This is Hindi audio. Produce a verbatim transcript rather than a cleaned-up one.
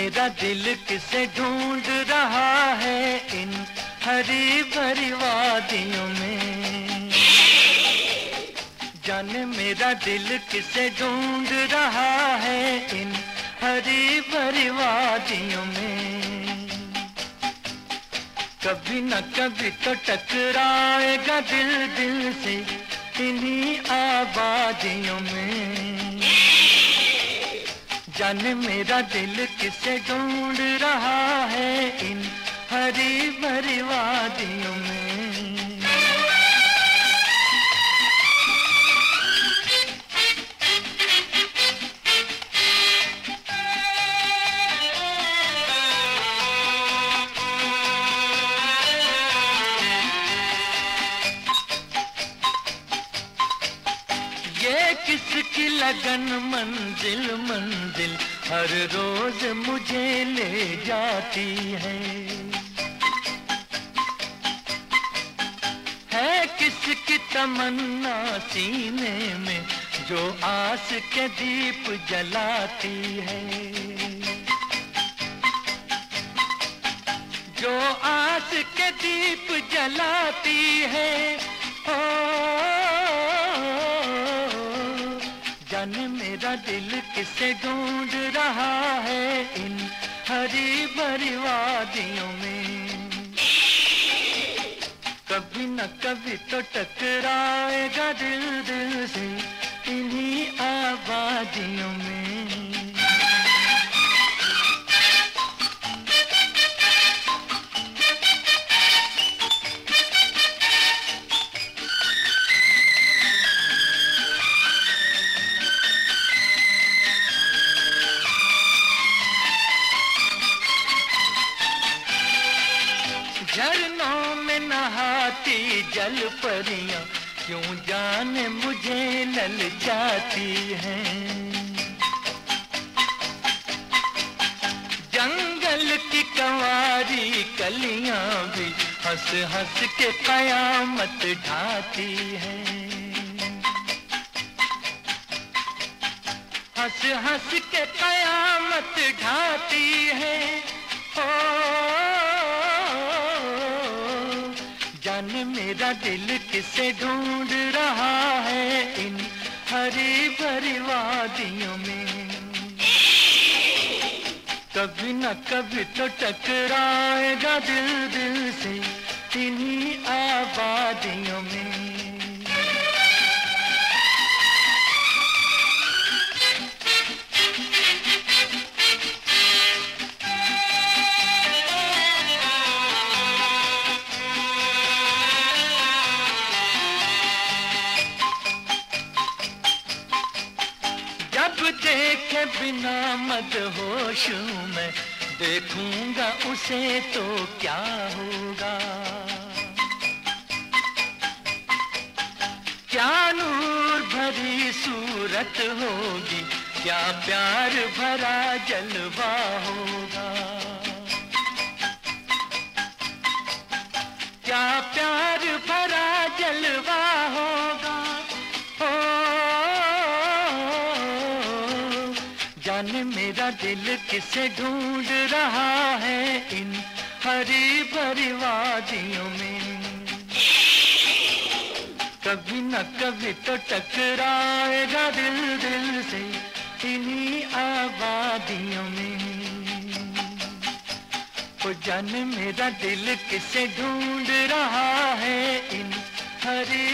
मेरा दिल किसे ढूंढ रहा है इन हरी भरी वादियों में। जाने मेरा दिल किसे ढूंढ रहा है इन हरी भरी वादियों में। कभी न कभी तो टकराएगा दिल दिल से इन्हीं आबादियों में। जाने मेरा दिल किसे ढूंढ रहा है इन हरी भरी वादियों में। ये किसकी लगन मंजिल मंजिल हर रोज मुझे ले जाती है। है किसकी तमन्ना सीने में जो आस के दीप जलाती है। जो आस के दीप जलाती है। ओ जाने मेरा दिल किसे ढूंढ रहा है इन हरी भरी वादियों में। कभी न कभी तो टकराएगा दिल दिल से इन्हीं आबादियों में। झरनों में नहाती जल परियां क्यों जाने मुझे ललचाती हैं। जंगल की कंवारी कलियां भी हंस हंस के कयामत ढाती हैं। हंस हंस के कयामत ढाती है। ओ जाने मेरा दिल किसे ढूंढ रहा है इन हरी भरी वादियों में। कभी न कभी तो टकराएगा दिल दिल से इन्हीं आबादियों में। जब देखे बिना मदहोश मैं देखूंगा उसे तो क्या होगा। क्या नूर भरी सूरत होगी क्या प्यार भरा जलवा होगा। क्या प्यार भरा जलवा होगा। जाने मेरा दिल किसे ढूंढ रहा है इन हरी भरी वादियों में। कभी न कभी तो टकराएगा दिल दिल से इन्हीं आबादियों में। ओ जाने मेरा दिल किसे ढूंढ रहा है इन हरी